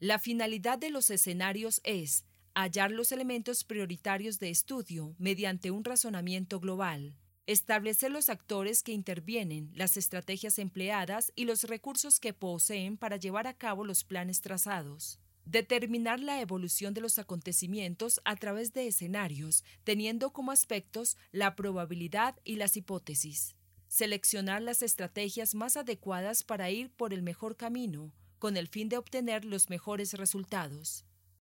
La finalidad de los escenarios es hallar los elementos prioritarios de estudio mediante un razonamiento global, establecer los actores que intervienen, las estrategias empleadas y los recursos que poseen para llevar a cabo los planes trazados. Determinar la evolución de los acontecimientos a través de escenarios, teniendo como aspectos la probabilidad y las hipótesis. Seleccionar las estrategias más adecuadas para ir por el mejor camino, con el fin de obtener los mejores resultados.